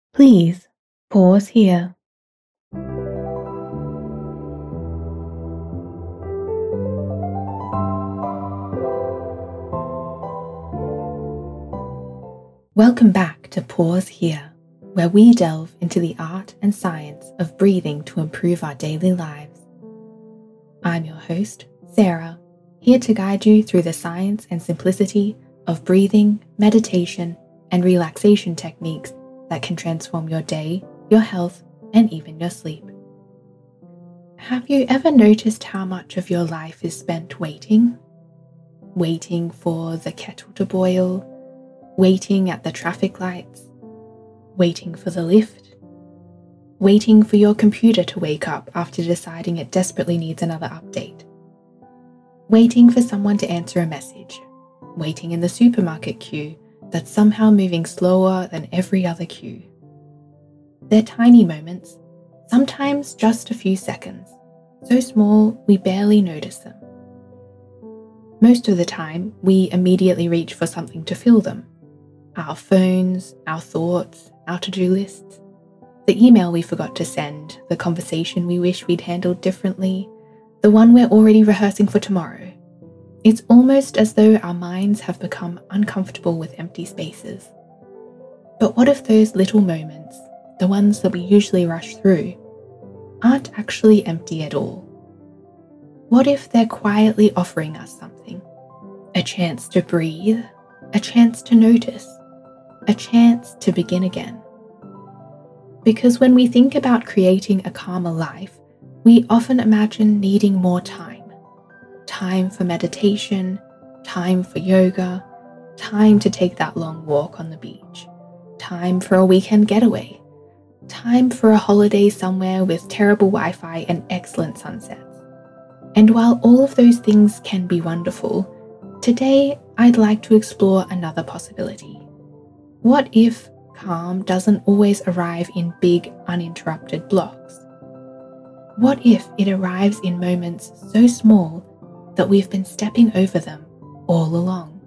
Please pause here. Welcome back to Pause Here, where we delve into the art and science of breathing to improve our daily lives. I'm your host, Sarah, here to guide you through the science and simplicity of breathing, meditation, and relaxation techniques that can transform your day, your health, and even your sleep. Have you ever noticed how much of your life is spent waiting? Waiting for the kettle to boil, waiting at the traffic lights, waiting for the lift, waiting for your computer to wake up after deciding it desperately needs another update, waiting for someone to answer a message, waiting in the supermarket queue that's somehow moving slower than every other queue. They're tiny moments, sometimes just a few seconds, so small we barely notice them. Most of the time, we immediately reach for something to fill them. Our phones, our thoughts, our to-do lists, the email we forgot to send, the conversation we wish we'd handled differently, the one we're already rehearsing for tomorrow. It's almost as though our minds have become uncomfortable with empty spaces. But what if those little moments, the ones that we usually rush through, aren't actually empty at all? What if they're quietly offering us something? A chance to breathe, a chance to notice, a chance to begin again. Because when we think about creating a calmer life, we often imagine needing more time. Time for meditation, time for yoga, time to take that long walk on the beach, time for a weekend getaway, time for a holiday somewhere with terrible Wi-Fi and excellent sunsets. And while all of those things can be wonderful, today I'd like to explore another possibility. What if calm doesn't always arrive in big, uninterrupted blocks? What if it arrives in moments so small that we've been stepping over them all along?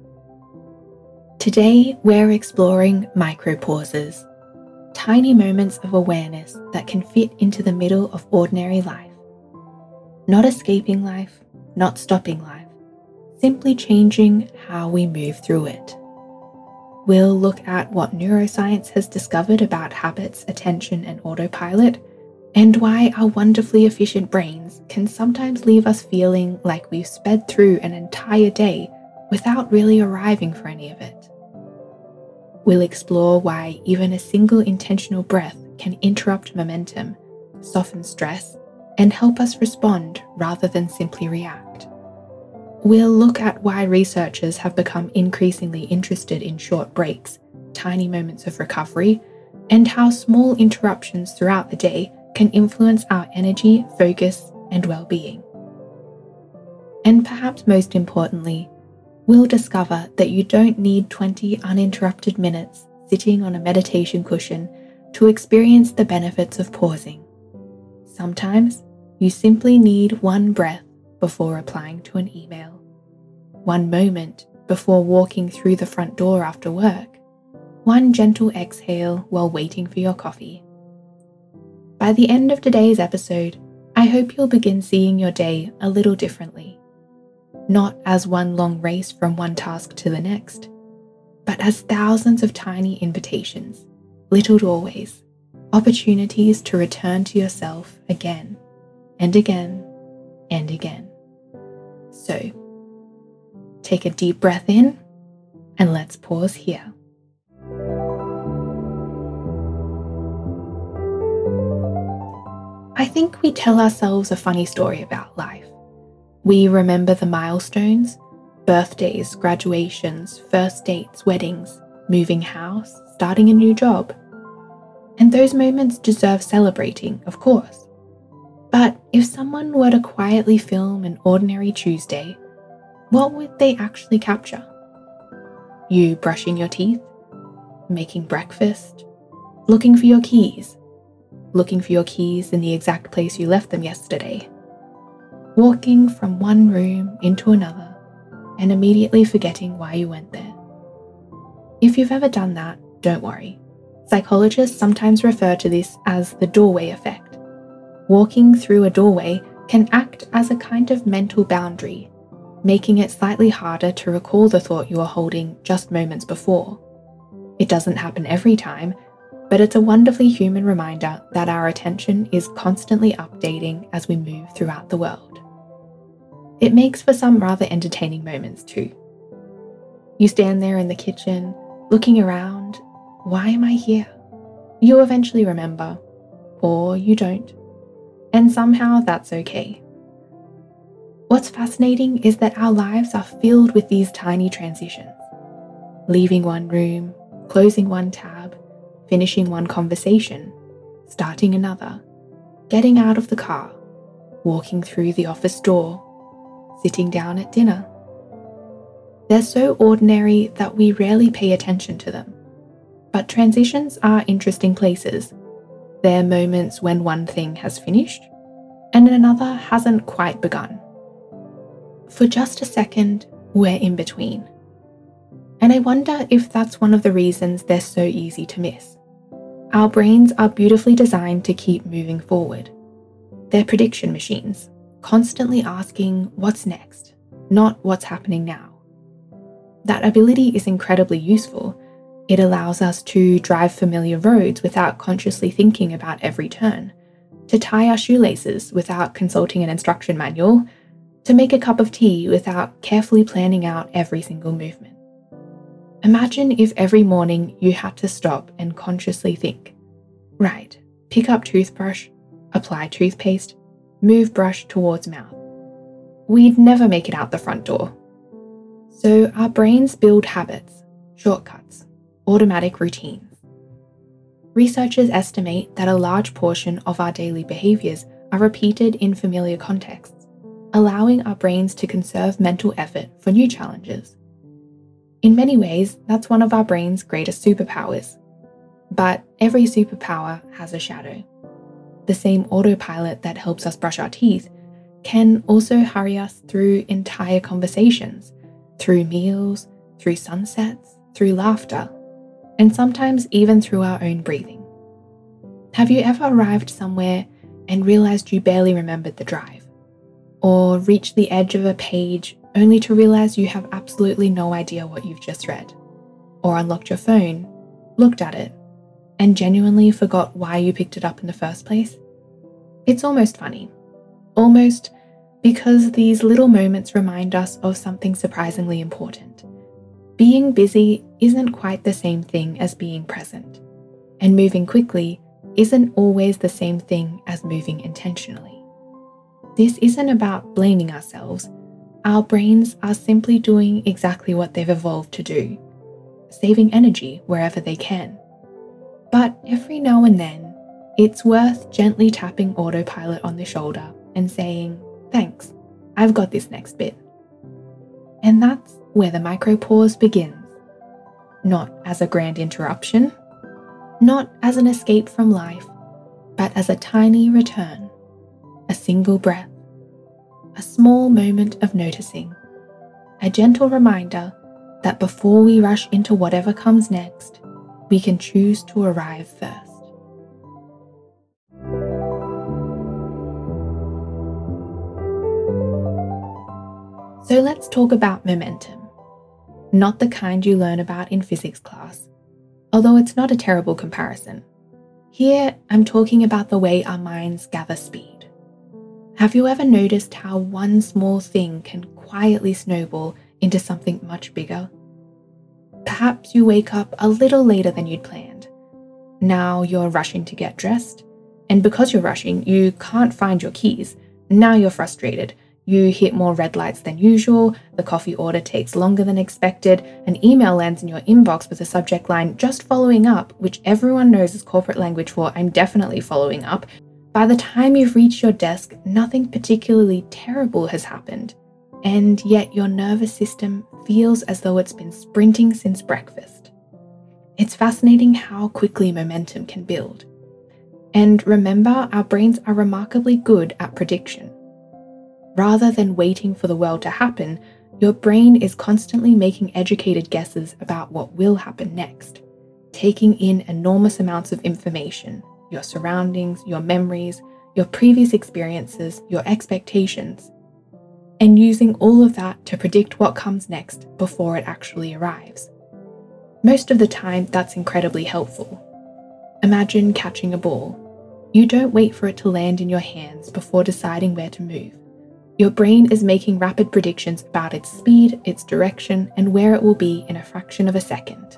Today, we're exploring micropauses, tiny moments of awareness that can fit into the middle of ordinary life. Not escaping life, not stopping life, simply changing how we move through it. We'll look at what neuroscience has discovered about habits, attention, and autopilot, and why our wonderfully efficient brains can sometimes leave us feeling like we've sped through an entire day without really arriving for any of it. We'll explore why even a single intentional breath can interrupt momentum, soften stress, and help us respond rather than simply react. We'll look at why researchers have become increasingly interested in short breaks, tiny moments of recovery, and how small interruptions throughout the day can influence our energy, focus, and well-being. And perhaps most importantly, we'll discover that you don't need 20 uninterrupted minutes sitting on a meditation cushion to experience the benefits of pausing. Sometimes you simply need one breath before replying to an email, one moment before walking through the front door after work, one gentle exhale while waiting for your coffee. By the end of today's episode, I hope you'll begin seeing your day a little differently, not as one long race from one task to the next, but as thousands of tiny invitations, little doorways, opportunities to return to yourself again and again and again. So, take a deep breath in and let's pause here. I think we tell ourselves a funny story about life. We remember the milestones, birthdays, graduations, first dates, weddings, moving house, starting a new job. And those moments deserve celebrating, of course. But if someone were to quietly film an ordinary Tuesday, what would they actually capture? You brushing your teeth, making breakfast, looking for your keys in the exact place you left them yesterday, walking from one room into another and immediately forgetting why you went there. If you've ever done that, don't worry. Psychologists sometimes refer to this as the doorway effect. Walking through a doorway can act as a kind of mental boundary, making it slightly harder to recall the thought you were holding just moments before. It doesn't happen every time, but it's a wonderfully human reminder that our attention is constantly updating as we move throughout the world. It makes for some rather entertaining moments too. You stand there in the kitchen, looking around. Why am I here? You'll eventually remember, or you don't. And somehow that's okay. What's fascinating is that our lives are filled with these tiny transitions. Leaving one room, closing one tab, finishing one conversation, starting another, getting out of the car, walking through the office door, sitting down at dinner. They're so ordinary that we rarely pay attention to them. But transitions are interesting places. They're moments when one thing has finished and another hasn't quite begun. For just a second, we're in between. And I wonder if that's one of the reasons they're so easy to miss. Our brains are beautifully designed to keep moving forward. They're prediction machines, constantly asking what's next, not what's happening now. That ability is incredibly useful. It allows us to drive familiar roads without consciously thinking about every turn, to tie our shoelaces without consulting an instruction manual, to make a cup of tea without carefully planning out every single movement. Imagine if every morning you had to stop and consciously think, right, pick up toothbrush, apply toothpaste, move brush towards mouth. We'd never make it out the front door. So our brains build habits, shortcuts, automatic routines. Researchers estimate that a large portion of our daily behaviours are repeated in familiar contexts, allowing our brains to conserve mental effort for new challenges. In many ways, that's one of our brain's greatest superpowers. But every superpower has a shadow. The same autopilot that helps us brush our teeth can also hurry us through entire conversations, through meals, through sunsets, through laughter, and sometimes even through our own breathing. Have you ever arrived somewhere and realized you barely remembered the drive? Or reached the edge of a page only to realize you have absolutely no idea what you've just read? Or unlocked your phone, looked at it, and genuinely forgot why you picked it up in the first place? It's almost funny. Almost because these little moments remind us of something surprisingly important. Being busy isn't quite the same thing as being present, and moving quickly isn't always the same thing as moving intentionally. This isn't about blaming ourselves. Our brains are simply doing exactly what they've evolved to do, saving energy wherever they can. But every now and then, it's worth gently tapping autopilot on the shoulder and saying, "Thanks, I've got this next bit." And that's where the micropause begins. Not as a grand interruption, not as an escape from life, but as a tiny return, a single breath, a small moment of noticing, a gentle reminder that before we rush into whatever comes next, we can choose to arrive first. So let's talk about momentum. Not the kind you learn about in physics class, although it's not a terrible comparison. Here, I'm talking about the way our minds gather speed. Have you ever noticed how one small thing can quietly snowball into something much bigger? Perhaps you wake up a little later than you'd planned. Now you're rushing to get dressed, and because you're rushing, you can't find your keys. Now you're frustrated. You hit more red lights than usual, the coffee order takes longer than expected, an email lands in your inbox with a subject line, "just following up," which everyone knows is corporate language for "I'm definitely following up." By the time you've reached your desk, nothing particularly terrible has happened, and yet your nervous system feels as though it's been sprinting since breakfast. It's fascinating how quickly momentum can build. And remember, our brains are remarkably good at prediction. Rather than waiting for the world to happen, your brain is constantly making educated guesses about what will happen next. taking in enormous amounts of information, your surroundings, your memories, your previous experiences, your expectations, and using all of that to predict what comes next before it actually arrives. Most of the time, that's incredibly helpful. Imagine catching a ball. You don't wait for it to land in your hands before deciding where to move. Your brain is making rapid predictions about its speed, its direction, and where it will be in a fraction of a second.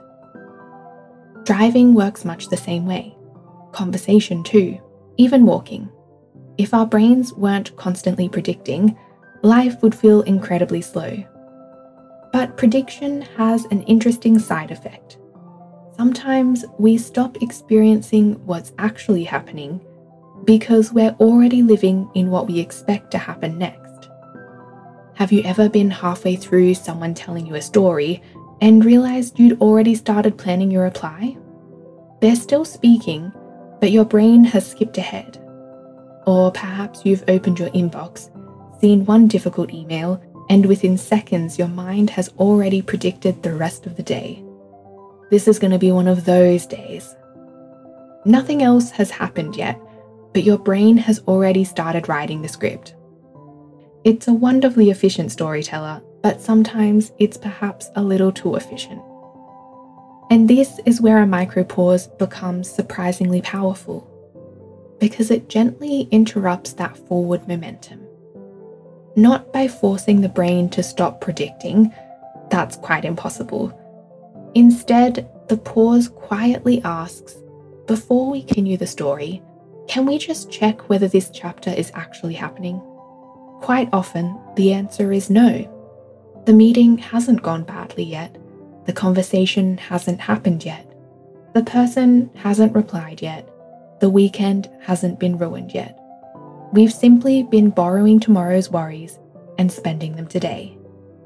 Driving works much the same way. Conversation too, even walking. If our brains weren't constantly predicting, life would feel incredibly slow. But prediction has an interesting side effect. Sometimes we stop experiencing what's actually happening because we're already living in what we expect to happen next. Have you ever been halfway through someone telling you a story and realized you'd already started planning your reply? They're still speaking, but your brain has skipped ahead. Or perhaps you've opened your inbox, seen one difficult email, and within seconds your mind has already predicted the rest of the day. This is going to be one of those days. Nothing else has happened yet, but your brain has already started writing the script. It's a wonderfully efficient storyteller, but sometimes it's perhaps a little too efficient. And this is where a micropause becomes surprisingly powerful, because it gently interrupts that forward momentum. Not by forcing the brain to stop predicting, that's quite impossible. Instead, the pause quietly asks, before we continue the story, can we just check whether this chapter is actually happening? Quite often, the answer is no. The meeting hasn't gone badly yet. The conversation hasn't happened yet. The person hasn't replied yet. The weekend hasn't been ruined yet. We've simply been borrowing tomorrow's worries and spending them today.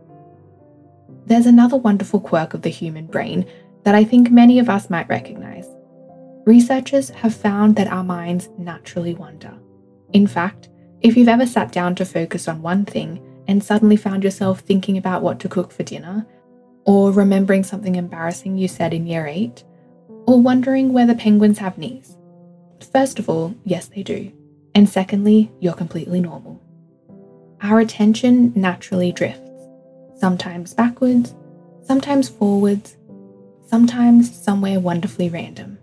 There's another wonderful quirk of the human brain that I think many of us might recognize. Researchers have found that our minds naturally wander. In fact, if you've ever sat down to focus on one thing and suddenly found yourself thinking about what to cook for dinner, or remembering something embarrassing you said in year 8, or wondering whether penguins have knees. First of all, yes they do. And secondly, you're completely normal. Our attention naturally drifts, sometimes backwards, sometimes forwards, sometimes somewhere wonderfully random.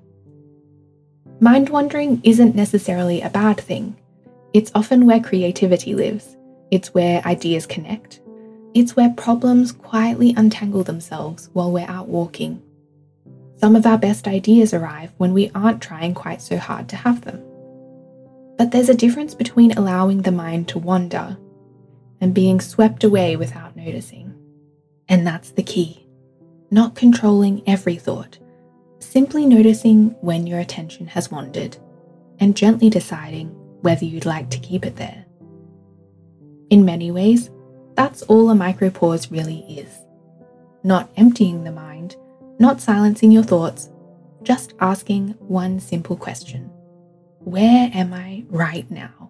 Mind wandering isn't necessarily a bad thing. It's often where creativity lives. It's where ideas connect. It's where problems quietly untangle themselves while we're out walking. Some of our best ideas arrive when we aren't trying quite so hard to have them. But there's a difference between allowing the mind to wander and being swept away without noticing. And that's the key. Not controlling every thought, simply noticing when your attention has wandered and gently deciding whether you'd like to keep it there. In many ways, that's all a micropause really is. Not emptying the mind, not silencing your thoughts, just asking one simple question. Where am I right now?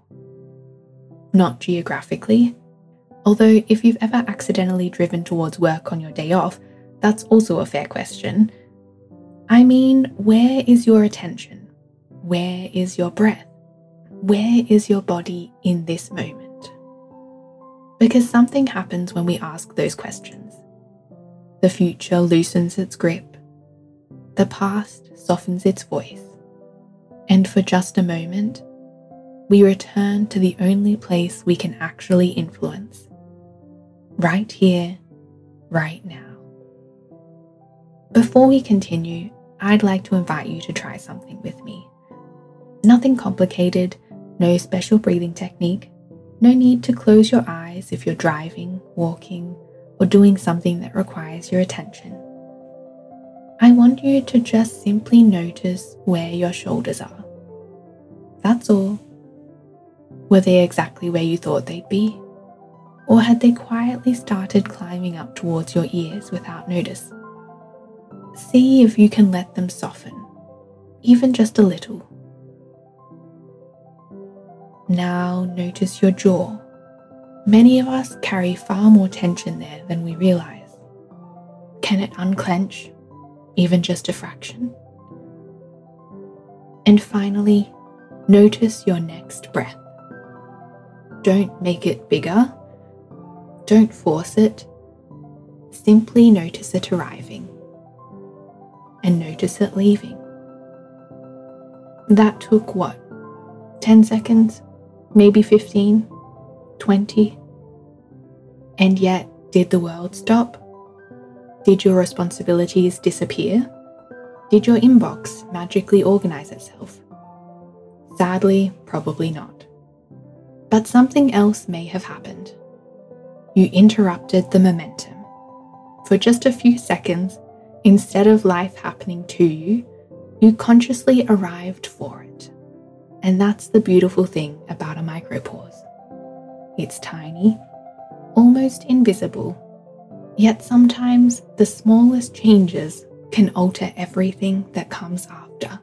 Not geographically. Although if you've ever accidentally driven towards work on your day off, that's also a fair question. I mean, where is your attention? Where is your breath? Where is your body in this moment? Because something happens when we ask those questions. The future loosens its grip. The past softens its voice. And for just a moment, we return to the only place we can actually influence. Right here, right now. Before we continue, I'd like to invite you to try something with me. Nothing complicated, no special breathing technique, no need to close your eyes if you're driving, walking, or doing something that requires your attention. I want you to just simply notice where your shoulders are. That's all. Were they exactly where you thought they'd be? Or had they quietly started climbing up towards your ears without notice? See if you can let them soften, even just a little. Now notice your jaw. Many of us carry far more tension there than we realize. Can it unclench, even just a fraction? And finally, notice your next breath. Don't make it bigger. Don't force it. Simply notice it arriving and notice it leaving. That took what? 10 seconds? Maybe 15? 20? And yet, did the world stop? Did your responsibilities disappear? Did your inbox magically organize itself? Sadly, probably not. But something else may have happened. You interrupted the momentum. For just a few seconds, instead of life happening to you, you consciously arrived for it. And that's the beautiful thing about a micropause. It's tiny, almost invisible, yet sometimes the smallest changes can alter everything that comes after.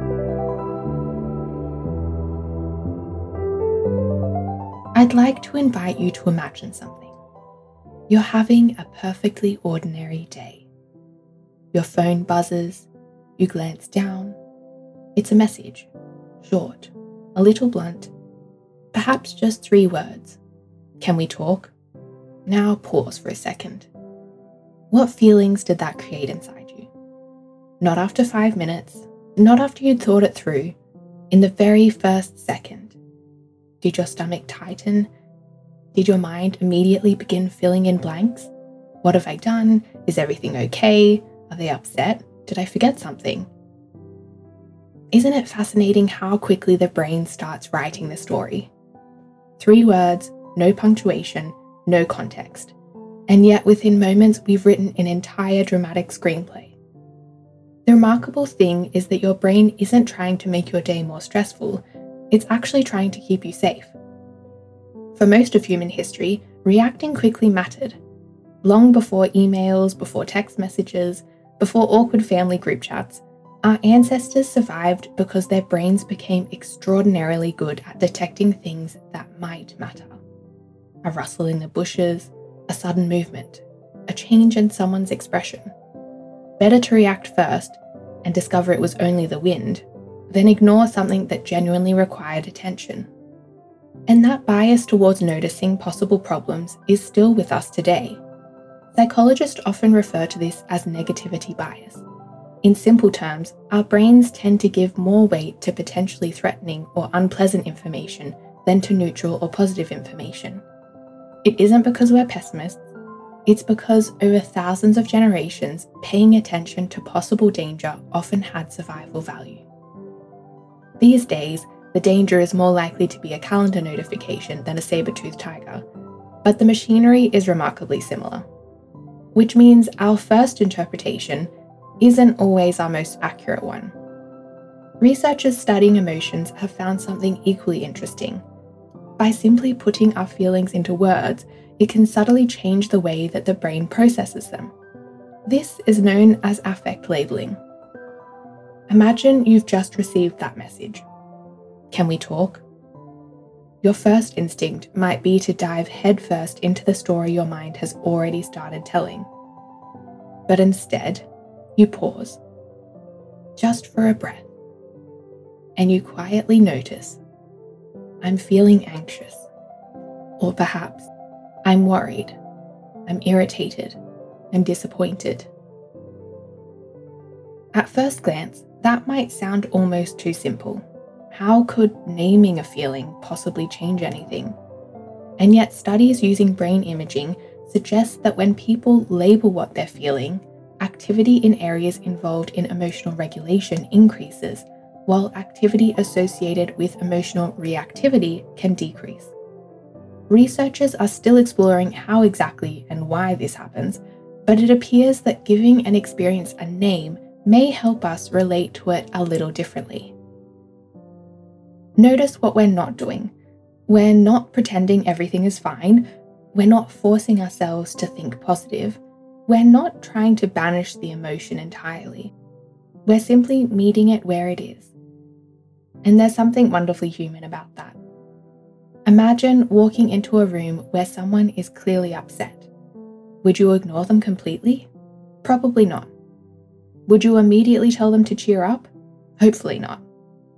I'd like to invite you to imagine something. You're having a perfectly ordinary day. Your phone buzzes, you glance down. It's a message, short, a little blunt, perhaps just 3 words. Can we talk? Now pause for a second. What feelings did that create inside you? Not after 5 minutes, not after you'd thought it through, in the very first second. Did your stomach tighten? Did your mind immediately begin filling in blanks? What have I done? Is everything okay? Are they upset? Did I forget something? Isn't it fascinating how quickly the brain starts writing the story? 3 words, no punctuation, no context. And yet within moments we've written an entire dramatic screenplay. The remarkable thing is that your brain isn't trying to make your day more stressful, it's actually trying to keep you safe. For most of human history, reacting quickly mattered. Long before emails, before text messages, before awkward family group chats, our ancestors survived because their brains became extraordinarily good at detecting things that might matter. A rustle in the bushes, a sudden movement, a change in someone's expression. Better to react first and discover it was only the wind than ignore something that genuinely required attention. And that bias towards noticing possible problems is still with us today. Psychologists often refer to this as negativity bias. In simple terms, our brains tend to give more weight to potentially threatening or unpleasant information than to neutral or positive information. It isn't because we're pessimists, it's because over thousands of generations, paying attention to possible danger often had survival value. These days, the danger is more likely to be a calendar notification than a saber-toothed tiger, but the machinery is remarkably similar. Which means our first interpretation isn't always our most accurate one. Researchers studying emotions have found something equally interesting. By simply putting our feelings into words, it can subtly change the way that the brain processes them. This is known as affect labeling. Imagine you've just received that message. Can we talk? Your first instinct might be to dive headfirst into the story your mind has already started telling. But instead, you pause, just for a breath, and you quietly notice, I'm feeling anxious, or perhaps I'm worried, I'm irritated, I'm disappointed. At first glance, that might sound almost too simple. How could naming a feeling possibly change anything? And yet studies using brain imaging suggest that when people label what they're feeling, activity in areas involved in emotional regulation increases, while activity associated with emotional reactivity can decrease. Researchers are still exploring how exactly and why this happens, but it appears that giving an experience a name may help us relate to it a little differently. Notice what we're not doing. We're not pretending everything is fine. We're not forcing ourselves to think positive. We're not trying to banish the emotion entirely. We're simply meeting it where it is. And there's something wonderfully human about that. Imagine walking into a room where someone is clearly upset. Would you ignore them completely? Probably not. Would you immediately tell them to cheer up? Hopefully not.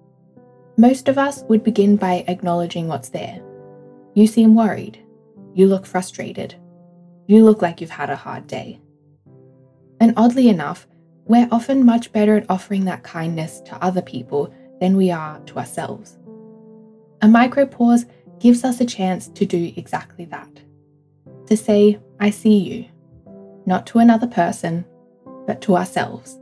Most of us would begin by acknowledging what's there. You seem worried. You look frustrated. You look like you've had a hard day. And oddly enough, we're often much better at offering that kindness to other people than we are to ourselves. A micropause gives us a chance to do exactly that. To say, I see you, not to another person, but to ourselves.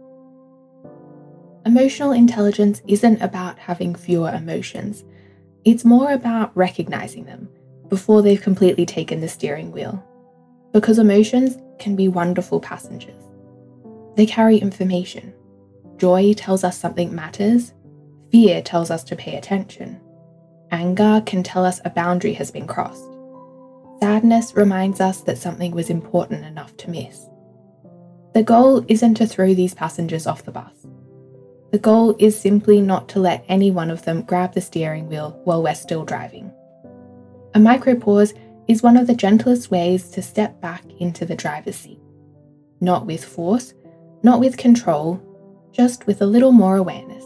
Emotional intelligence isn't about having fewer emotions. It's more about recognizing them before they've completely taken the steering wheel. Because emotions can be wonderful passengers. They carry information. Joy tells us something matters. Fear tells us to pay attention. Anger can tell us a boundary has been crossed. Sadness reminds us that something was important enough to miss. The goal isn't to throw these passengers off the bus. The goal is simply not to let any one of them grab the steering wheel while we're still driving. A micropause is one of the gentlest ways to step back into the driver's seat. Not with force, not with control, just with a little more awareness.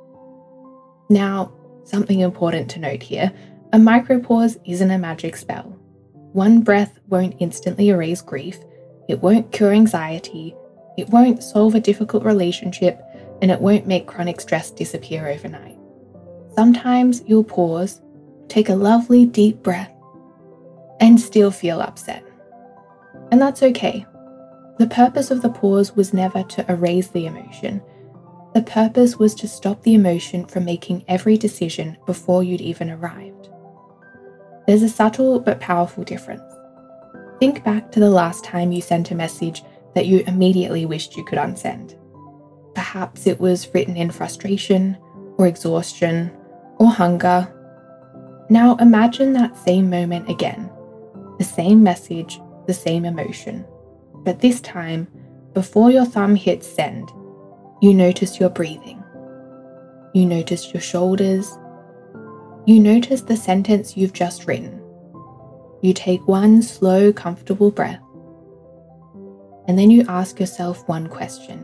Now, something important to note here, a micropause isn't a magic spell. One breath won't instantly erase grief, it won't cure anxiety, it won't solve a difficult relationship, and it won't make chronic stress disappear overnight. Sometimes you'll pause, take a lovely deep breath, and still feel upset. And that's okay. The purpose of the pause was never to erase the emotion. The purpose was to stop the emotion from making every decision before you'd even arrived. There's a subtle but powerful difference. Think back to the last time you sent a message that you immediately wished you could unsend. Perhaps it was written in frustration, or exhaustion, or hunger. Now imagine that same moment again. The same message, the same emotion. But this time, before your thumb hits send, you notice your breathing. You notice your shoulders. You notice the sentence you've just written. You take one slow, comfortable breath. And then you ask yourself one question.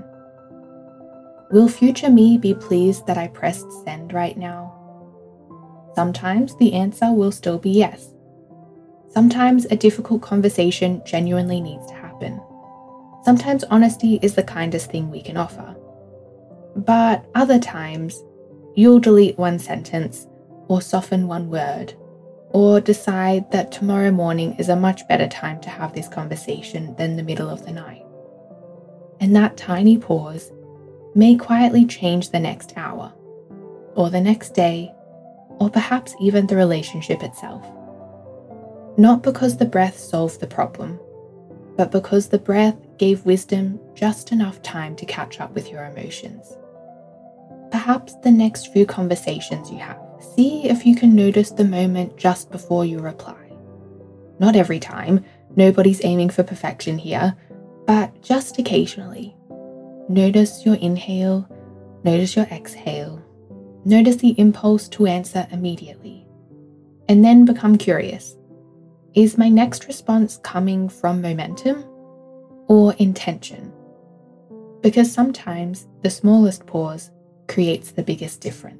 Will future me be pleased that I pressed send right now? Sometimes the answer will still be yes. Sometimes a difficult conversation genuinely needs to happen. Sometimes honesty is the kindest thing we can offer. But other times, you'll delete one sentence, or soften one word, or decide that tomorrow morning is a much better time to have this conversation than the middle of the night. And that tiny pause may quietly change the next hour, or the next day, or perhaps even the relationship itself. Not because the breath solved the problem, but because the breath gave wisdom just enough time to catch up with your emotions. Perhaps the next few conversations you have, see if you can notice the moment just before you reply. Not every time, nobody's aiming for perfection here, but just occasionally. Notice your inhale, notice your exhale, notice the impulse to answer immediately, and then become curious. Is my next response coming from momentum or intention? Because sometimes the smallest pause creates the biggest difference.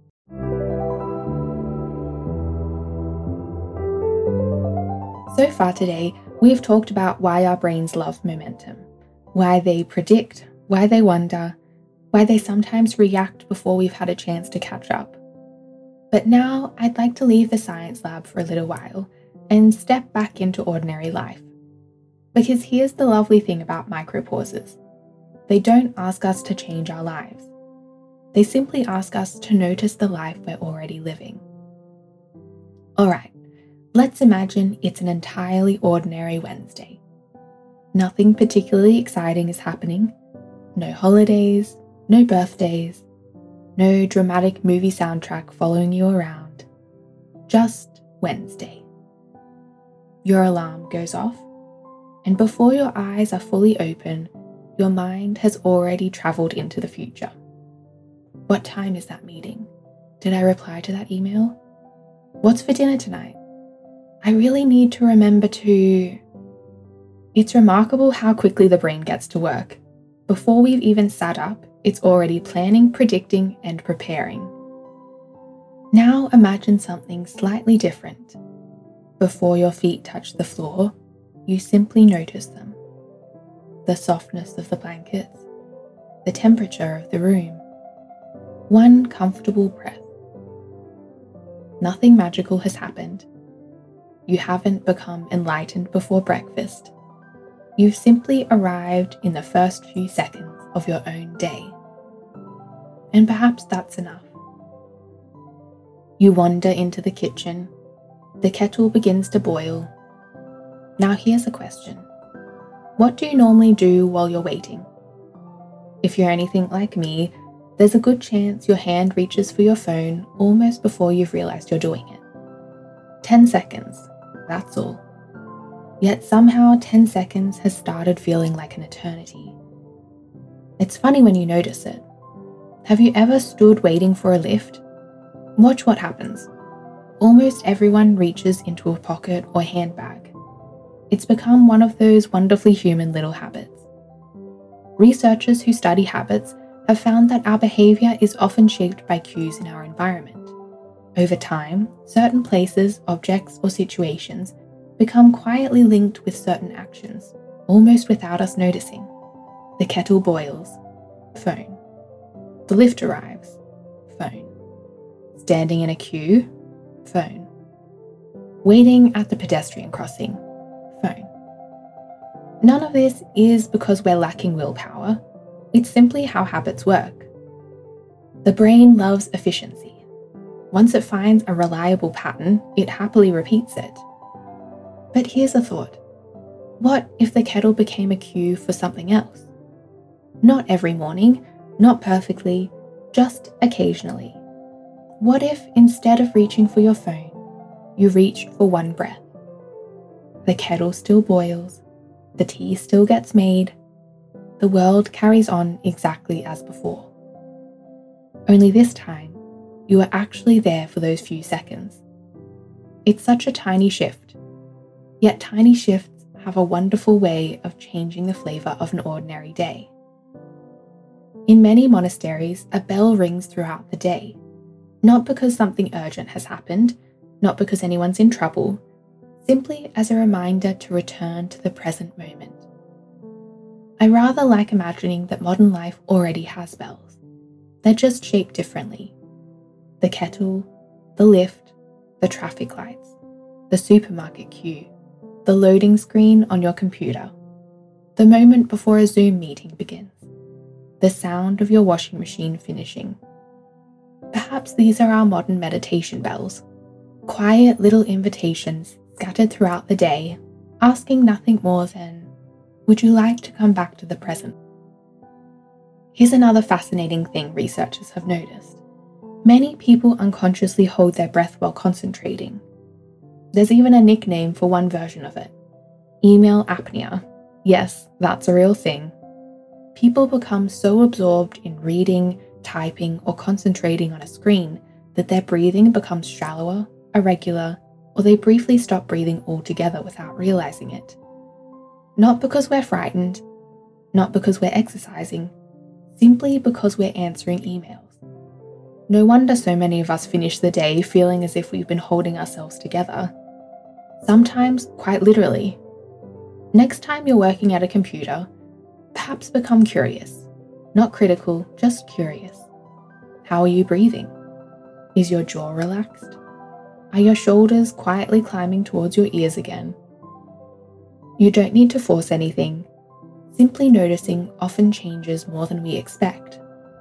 So far today, we've talked about why our brains love momentum, why they predict, why they wonder, why they sometimes react before we've had a chance to catch up. But now I'd like to leave the science lab for a little while and step back into ordinary life. Because here's the lovely thing about micropauses. They don't ask us to change our lives. They simply ask us to notice the life we're already living. Alright, let's imagine it's an entirely ordinary Wednesday. Nothing particularly exciting is happening. No holidays, no birthdays, no dramatic movie soundtrack following you around. Just Wednesday. Your alarm goes off, and before your eyes are fully open, your mind has already traveled into the future. What time is that meeting? Did I reply to that email? What's for dinner tonight? I really need to remember to... It's remarkable how quickly the brain gets to work. Before we've even sat up, it's already planning, predicting, and preparing. Now imagine something slightly different. Before your feet touch the floor, you simply notice them. The softness of the blankets, the temperature of the room. One comfortable breath. Nothing magical has happened. You haven't become enlightened before breakfast. You've simply arrived in the first few seconds of your own day. And perhaps that's enough. You wander into the kitchen. The kettle begins to boil. Now here's a question. What do you normally do while you're waiting? If you're anything like me, there's a good chance your hand reaches for your phone almost before you've realized you're doing it. 10 seconds, that's all. Yet somehow 10 seconds has started feeling like an eternity. It's funny when you notice it. Have you ever stood waiting for a lift? Watch what happens. Almost everyone reaches into a pocket or handbag. It's become one of those wonderfully human little habits. Researchers who study habits have found that our behavior is often shaped by cues in our environment. Over time, certain places, objects, or situations become quietly linked with certain actions, almost without us noticing. The kettle boils. Phone. The lift arrives. Phone. Standing in a queue. Phone. Waiting at the pedestrian crossing. Phone. None of this is because we're lacking willpower. It's simply how habits work. The brain loves efficiency. Once it finds a reliable pattern, it happily repeats it. But here's a thought. What if the kettle became a cue for something else? Not every morning, not perfectly, just occasionally. What if instead of reaching for your phone, you reached for one breath? The kettle still boils, the tea still gets made, the world carries on exactly as before. Only this time, you are actually there for those few seconds. It's such a tiny shift, yet tiny shifts have a wonderful way of changing the flavor of an ordinary day. In many monasteries, a bell rings throughout the day, not because something urgent has happened, not because anyone's in trouble, simply as a reminder to return to the present moment. I rather like imagining that modern life already has bells. They're just shaped differently. The kettle, the lift, the traffic lights, the supermarket queue, the loading screen on your computer, the moment before a Zoom meeting begins, the sound of your washing machine finishing. Perhaps these are our modern meditation bells, quiet little invitations scattered throughout the day, asking nothing more than, would you like to come back to the present? Here's another fascinating thing researchers have noticed. Many people unconsciously hold their breath while concentrating. There's even a nickname for one version of it. Email apnea. Yes, that's a real thing. People become so absorbed in reading, typing, or concentrating on a screen that their breathing becomes shallower, irregular, or they briefly stop breathing altogether without realizing it. Not because we're frightened, not because we're exercising, simply because we're answering emails. No wonder so many of us finish the day feeling as if we've been holding ourselves together. Sometimes quite literally. Next time you're working at a computer, perhaps become curious. Not critical, just curious. How are you breathing? Is your jaw relaxed? Are your shoulders quietly climbing towards your ears again? You don't need to force anything. Simply noticing often changes more than we expect.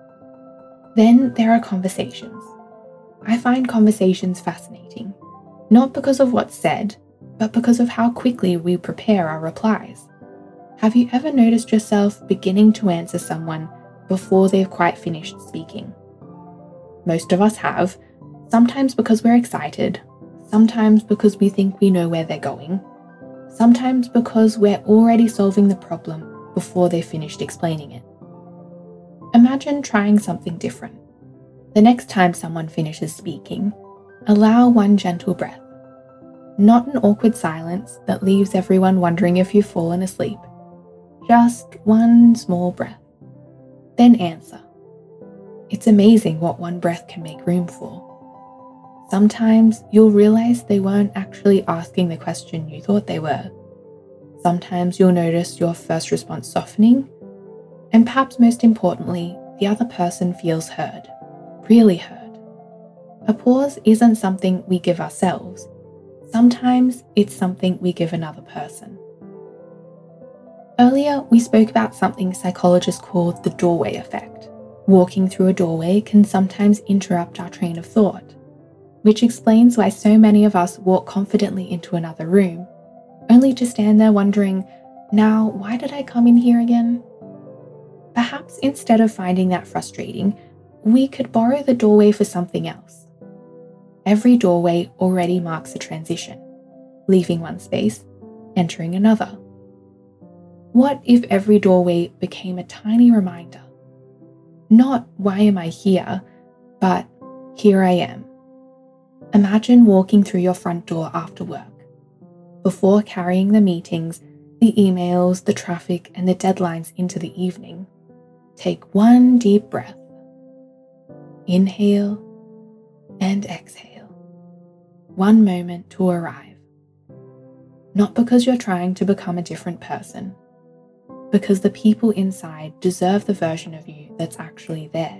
Then there are conversations. I find conversations fascinating, not because of what's said, but because of how quickly we prepare our replies. Have you ever noticed yourself beginning to answer someone before they've quite finished speaking? Most of us have, sometimes because we're excited, sometimes because we think we know where they're going, sometimes because we're already solving the problem before they've finished explaining it. Imagine trying something different. The next time someone finishes speaking, allow one gentle breath. Not an awkward silence that leaves everyone wondering if you've fallen asleep. Just one small breath. Then answer. It's amazing what one breath can make room for. Sometimes you'll realize they weren't actually asking the question you thought they were. Sometimes you'll notice your first response softening, and perhaps most importantly, the other person feels heard, really heard. A pause isn't something we give ourselves. Sometimes it's something we give another person. Earlier, we spoke about something psychologists call the doorway effect. Walking through a doorway can sometimes interrupt our train of thought, which explains why so many of us walk confidently into another room, only to stand there wondering, now, why did I come in here again? Perhaps instead of finding that frustrating, we could borrow the doorway for something else. Every doorway already marks a transition, leaving one space, entering another. What if every doorway became a tiny reminder? Not why am I here, but here I am. Imagine walking through your front door after work. Before carrying the meetings, the emails, the traffic, and the deadlines into the evening, take one deep breath. Inhale and exhale. One moment to arrive. Not because you're trying to become a different person, because the people inside deserve the version of you that's actually there.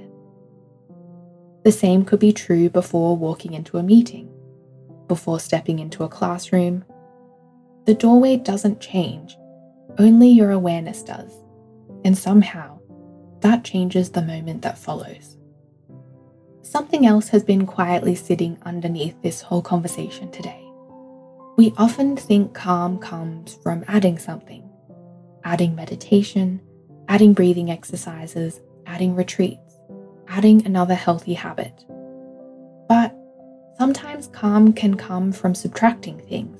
The same could be true before walking into a meeting, before stepping into a classroom. The doorway doesn't change, only your awareness does, and somehow that changes the moment that follows. Something else has been quietly sitting underneath this whole conversation today. We often think calm comes from adding something. Adding meditation, adding breathing exercises, adding retreats, adding another healthy habit. But sometimes calm can come from subtracting things.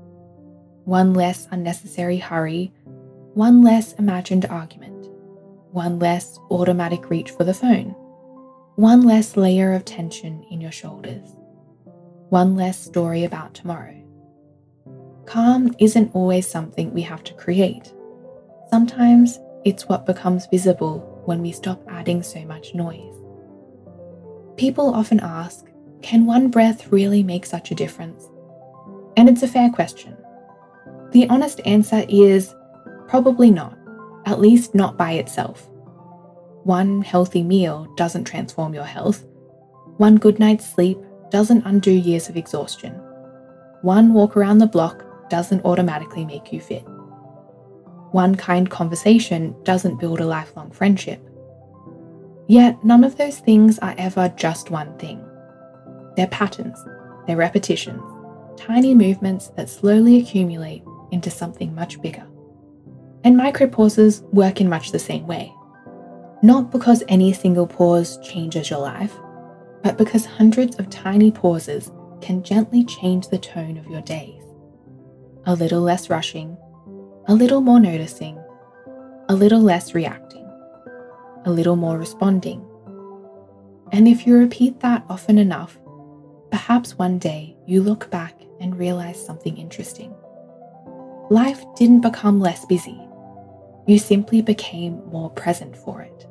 One less unnecessary hurry, one less imagined argument, one less automatic reach for the phone, one less layer of tension in your shoulders, one less story about tomorrow. Calm isn't always something we have to create. Sometimes it's what becomes visible when we stop adding so much noise. People often ask, can one breath really make such a difference? And it's a fair question. The honest answer is probably not, at least not by itself. One healthy meal doesn't transform your health. One good night's sleep doesn't undo years of exhaustion. One walk around the block doesn't automatically make you fit. One kind conversation doesn't build a lifelong friendship. Yet none of those things are ever just one thing. They're patterns, they're repetitions, tiny movements that slowly accumulate into something much bigger. And micropauses work in much the same way. Not because any single pause changes your life, but because hundreds of tiny pauses can gently change the tone of your days. A little less rushing, a little more noticing, a little less reacting, a little more responding. And if you repeat that often enough, perhaps one day you look back and realize something interesting. Life didn't become less busy. You simply became more present for it.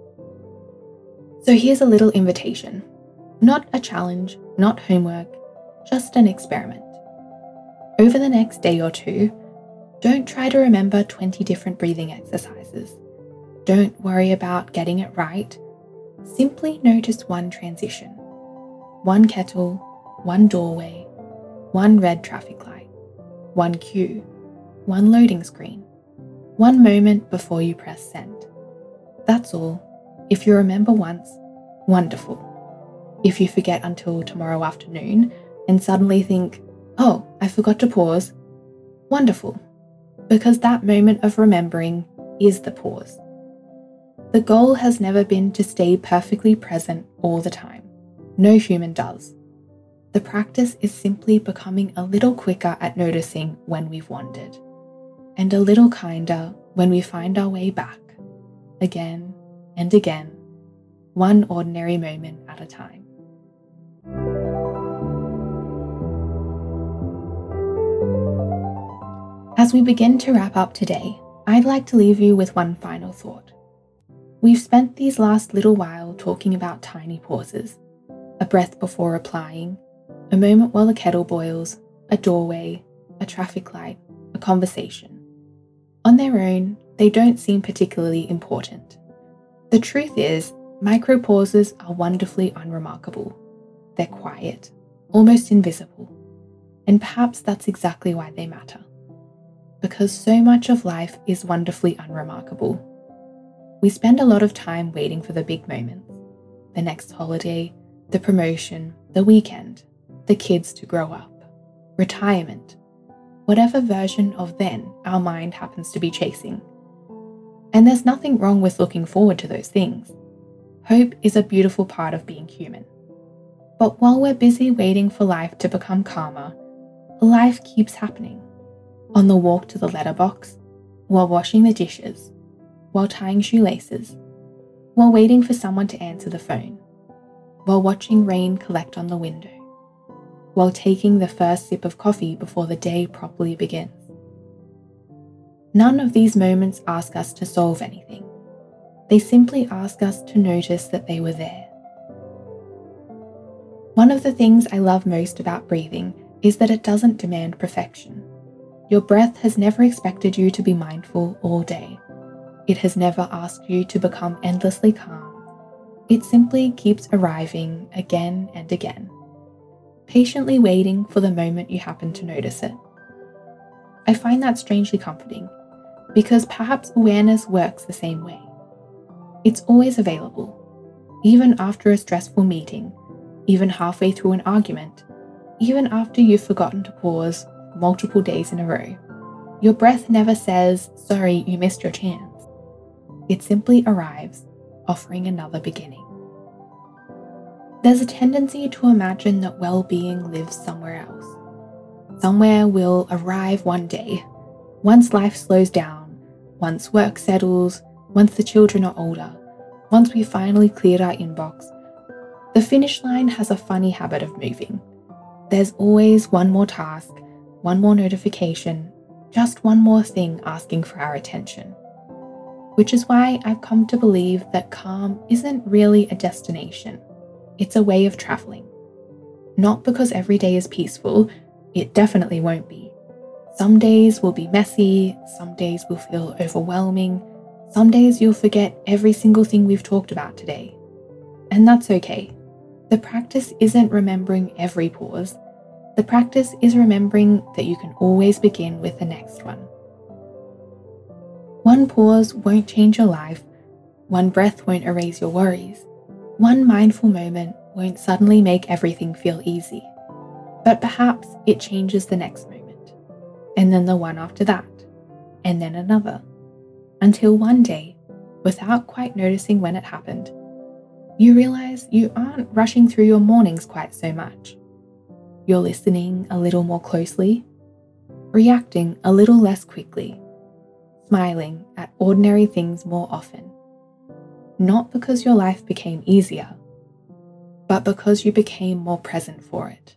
So here's a little invitation. Not a challenge, not homework, just an experiment. Over the next day or two, don't try to remember 20 different breathing exercises. Don't worry about getting it right. Simply notice one transition. One kettle, one doorway, one red traffic light, one cue, one loading screen, one moment before you press send. That's all. If you remember once, wonderful. If you forget until tomorrow afternoon and suddenly think, oh, I forgot to pause, wonderful. Because that moment of remembering is the pause. The goal has never been to stay perfectly present all the time. No human does. The practice is simply becoming a little quicker at noticing when we've wandered, and a little kinder when we find our way back, again and again, one ordinary moment at a time. As we begin to wrap up today, I'd like to leave you with one final thought. We've spent these last little while talking about tiny pauses, a breath before replying, A moment while the kettle boils, a doorway, a traffic light, a conversation. On their own, they don't seem particularly important. The truth is, micro pauses are wonderfully unremarkable. They're quiet, almost invisible. And perhaps that's exactly why they matter. Because so much of life is wonderfully unremarkable. We spend a lot of time waiting for the big moments. The next holiday, the promotion, the weekend, the kids to grow up, retirement, whatever version of then our mind happens to be chasing. And there's nothing wrong with looking forward to those things. Hope is a beautiful part of being human. But while we're busy waiting for life to become calmer, life keeps happening. On the walk to the letterbox, while washing the dishes, while tying shoelaces, while waiting for someone to answer the phone, while watching rain collect on the window, while taking the first sip of coffee before the day properly begins. None of these moments ask us to solve anything. They simply ask us to notice that they were there. One of the things I love most about breathing is that it doesn't demand perfection. Your breath has never expected you to be mindful all day. It has never asked you to become endlessly calm. It simply keeps arriving again and again, patiently waiting for the moment you happen to notice it. I find that strangely comforting, because perhaps awareness works the same way. It's always available, even after a stressful meeting, even halfway through an argument, even after you've forgotten to pause multiple days in a row. Your breath never says, "Sorry, you missed your chance." It simply arrives, offering another beginning. There's a tendency to imagine that well-being lives somewhere else. Somewhere we'll arrive one day, once life slows down, once work settles, once the children are older, once we finally cleared our inbox. The finish line has a funny habit of moving. There's always one more task, one more notification, just one more thing asking for our attention. Which is why I've come to believe that calm isn't really a destination. It's a way of traveling. Not because every day is peaceful, it definitely won't be. Some days will be messy, some days will feel overwhelming, some days you'll forget every single thing we've talked about today. And that's okay. The practice isn't remembering every pause. The practice is remembering that you can always begin with the next one. One pause won't change your life. One breath won't erase your worries. One mindful moment won't suddenly make everything feel easy. But perhaps it changes the next moment, and then the one after that, and then another, until one day, without quite noticing when it happened, you realize you aren't rushing through your mornings quite so much. You're listening a little more closely, reacting a little less quickly, smiling at ordinary things more often. Not because your life became easier, but because you became more present for it.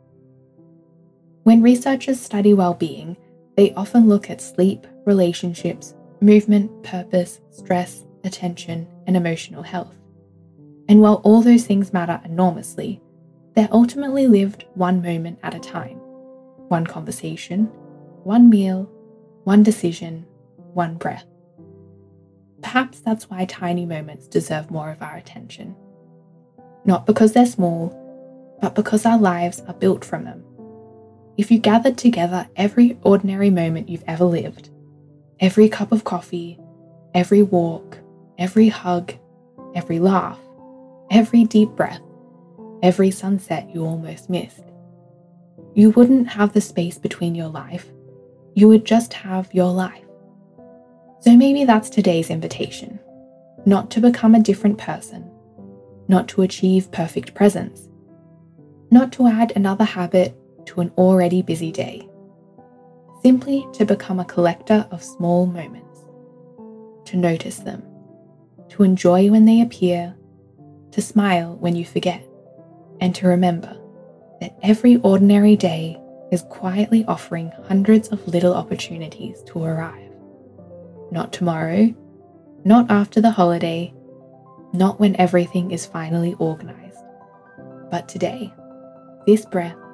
When researchers study well-being, they often look at sleep, relationships, movement, purpose, stress, attention, and emotional health. And while all those things matter enormously, they're ultimately lived one moment at a time. One conversation, one meal, one decision, one breath. Perhaps that's why tiny moments deserve more of our attention. Not because they're small, but because our lives are built from them. If you gathered together every ordinary moment you've ever lived, every cup of coffee, every walk, every hug, every laugh, every deep breath, every sunset you almost missed, you wouldn't have the space between your life. You would just have your life. So maybe that's today's invitation. Not to become a different person, not to achieve perfect presence, not to add another habit to an already busy day. Simply to become a collector of small moments, to notice them, to enjoy when they appear, to smile when you forget, and to remember that every ordinary day is quietly offering hundreds of little opportunities to arrive. Not tomorrow, not after the holiday, not when everything is finally organized, but today, this breath,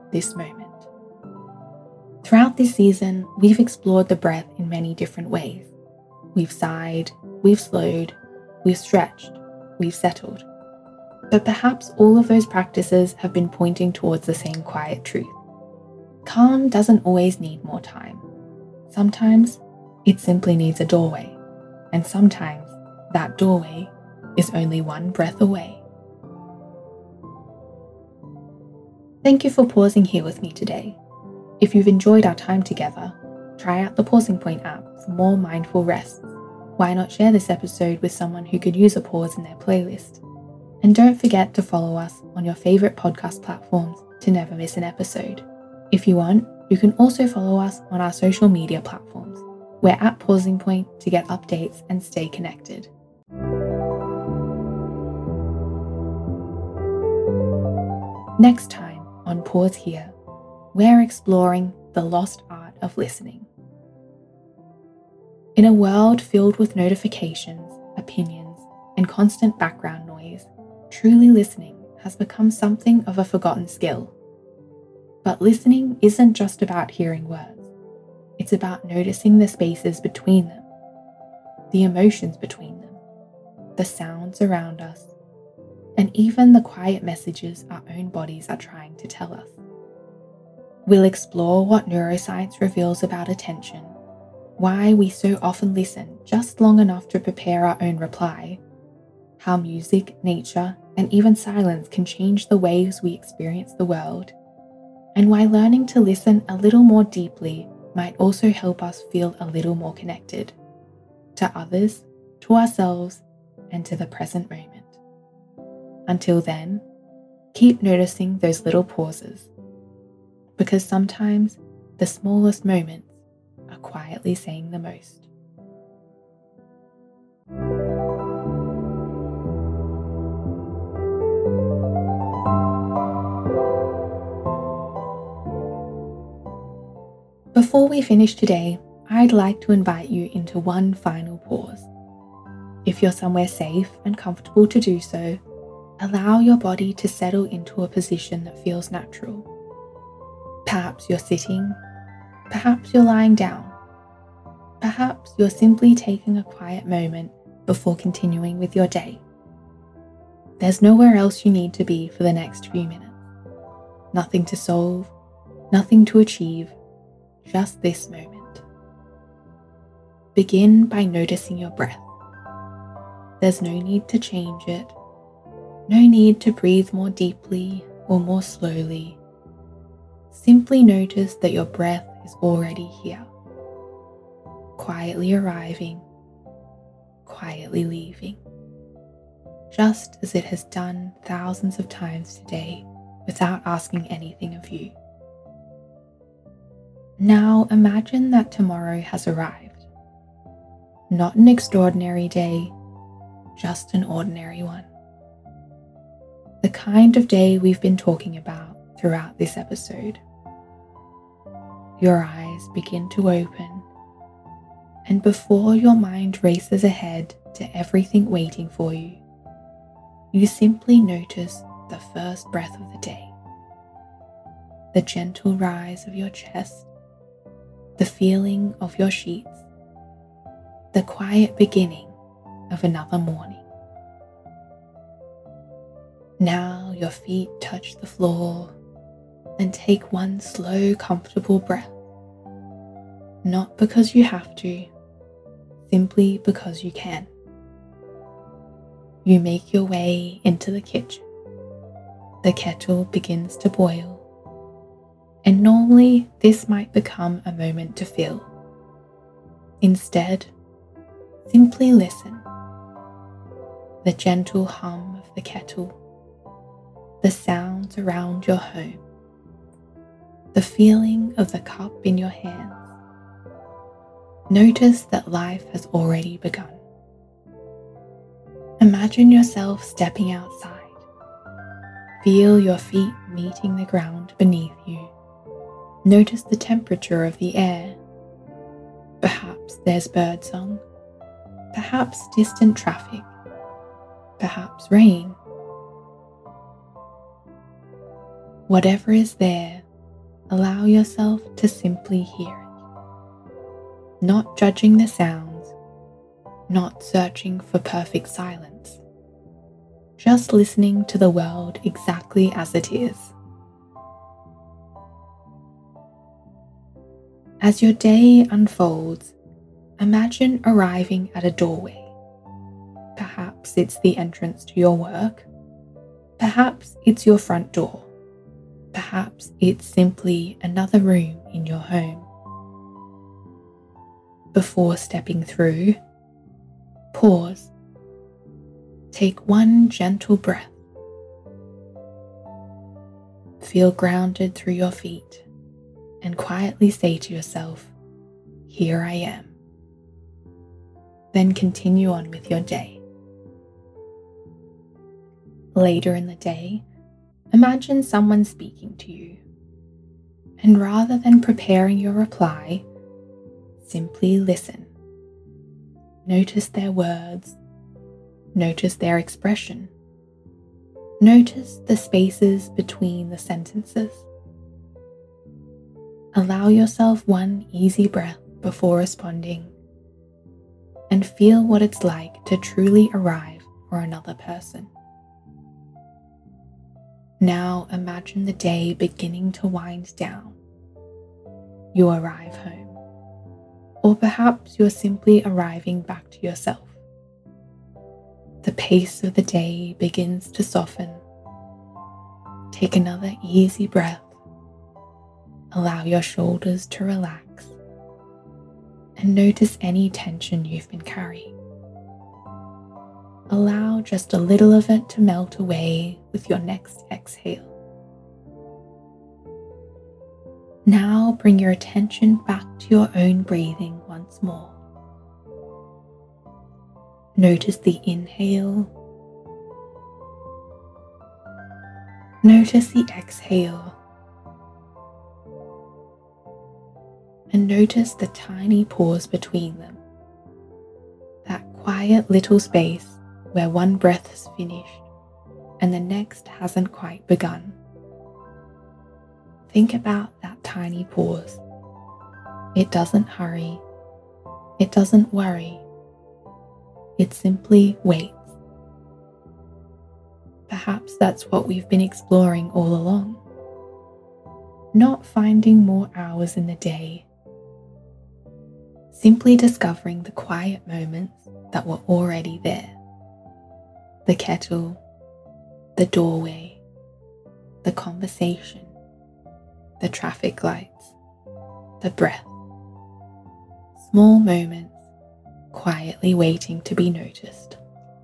this moment. Throughout this season, we've explored the breath in many different ways. We've sighed, we've slowed, we've stretched, we've settled. But perhaps all of those practices have been pointing towards the same quiet truth. Calm doesn't always need more time. Sometimes it simply needs a doorway, and sometimes that doorway is only one breath away. Thank you for pausing here with me today. If you've enjoyed our time together, try out the Pausing Point app for more mindful rests. Why not share this episode with someone who could use a pause in their playlist? And don't forget to follow us on your favorite podcast platforms to never miss an episode. If you want, you can also follow us on our social media platforms. We're at Pausing Point to get updates and stay connected. Next time on Pause Here, we're exploring the lost art of listening. In a world filled with notifications, opinions, and constant background noise, truly listening has become something of a forgotten skill. But listening isn't just about hearing words. It's about noticing the spaces between them, the emotions between them, the sounds around us, and even the quiet messages our own bodies are trying to tell us. We'll explore what neuroscience reveals about attention, why we so often listen just long enough to prepare our own reply, how music, nature, and even silence can change the ways we experience the world, and why learning to listen a little more deeply might also help us feel a little more connected to others, to ourselves, and to the present moment. Until then, keep noticing those little pauses, because sometimes the smallest moments are quietly saying the most. Before we finish today, I'd like to invite you into one final pause. If you're somewhere safe and comfortable to do so, allow your body to settle into a position that feels natural. Perhaps you're sitting, perhaps you're lying down, perhaps you're simply taking a quiet moment before continuing with your day. There's nowhere else you need to be for the next few minutes. Nothing to solve, nothing to achieve, just this moment. Begin by noticing your breath. There's no need to change it, no need to breathe more deeply or more slowly. Simply notice that your breath is already here, quietly arriving, quietly leaving, just as it has done thousands of times today without asking anything of you. Now imagine that tomorrow has arrived. Not an extraordinary day, just an ordinary one. The kind of day we've been talking about throughout this episode. Your eyes begin to open, and before your mind races ahead to everything waiting for you, you simply notice the first breath of the day, the gentle rise of your chest, the feeling of your sheets, the quiet beginning of another morning. Now your feet touch the floor and take one slow, comfortable breath. Not because you have to, simply because you can. You make your way into the kitchen. The kettle begins to boil. And normally this might become a moment to fill. Instead, simply listen. The gentle hum of the kettle, the sounds around your home, the feeling of the cup in your hands. Notice that life has already begun. Imagine yourself stepping outside. Feel your feet meeting the ground beneath you. Notice the temperature of the air. Perhaps there's birdsong, perhaps distant traffic, perhaps rain. Whatever is there, allow yourself to simply hear it, not judging the sounds, not searching for perfect silence, just listening to the world exactly as it is. As your day unfolds, imagine arriving at a doorway. Perhaps it's the entrance to your work. Perhaps it's your front door. Perhaps it's simply another room in your home. Before stepping through, pause. Take one gentle breath. Feel grounded through your feet and quietly say to yourself, "Here I am." Then continue on with your day. Later in the day, imagine someone speaking to you, and rather than preparing your reply, simply listen. Notice their words, notice their expression, notice the spaces between the sentences. Allow yourself one easy breath before responding, and feel what it's like to truly arrive for another person. Now imagine the day beginning to wind down. You arrive home, or perhaps you're simply arriving back to yourself. The pace of the day begins to soften. Take another easy breath. Allow your shoulders to relax, and notice any tension you've been carrying. Allow just a little of it to melt away with your next exhale. Now bring your attention back to your own breathing once more. Notice the inhale. Notice the exhale. And notice the tiny pause between them. That quiet little space where one breath has finished and the next hasn't quite begun. Think about that tiny pause. It doesn't hurry. It doesn't worry. It simply waits. Perhaps that's what we've been exploring all along. Not finding more hours in the day. Simply discovering the quiet moments that were already there. The kettle, the doorway, the conversation, the traffic lights, the breath. Small moments quietly waiting to be noticed.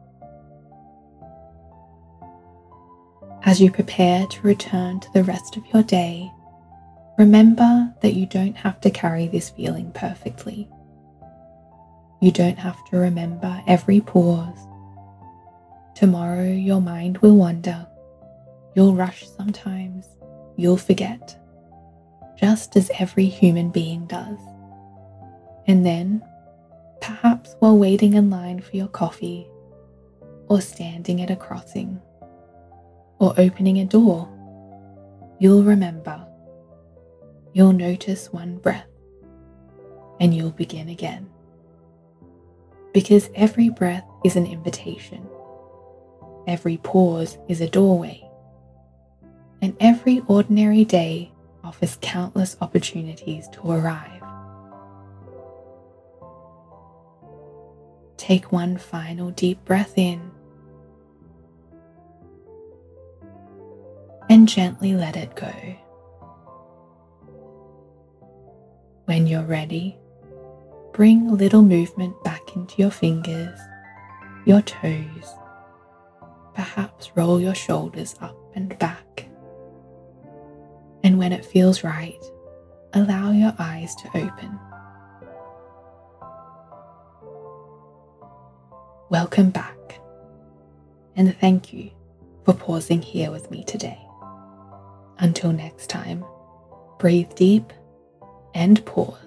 As you prepare to return to the rest of your day, remember that you don't have to carry this feeling perfectly. You don't have to remember every pause. Tomorrow your mind will wander. You'll rush sometimes. You'll forget. Just as every human being does. And then, perhaps while waiting in line for your coffee, or standing at a crossing, or opening a door, you'll remember. You'll notice one breath, and you'll begin again. Because every breath is an invitation. Every pause is a doorway. And every ordinary day offers countless opportunities to arrive. Take one final deep breath in and gently let it go. When you're ready, bring a little movement back into your fingers, your toes. Perhaps roll your shoulders up and back. And when it feels right, allow your eyes to open. Welcome back, and thank you for pausing here with me today. Until next time, breathe deep and pause.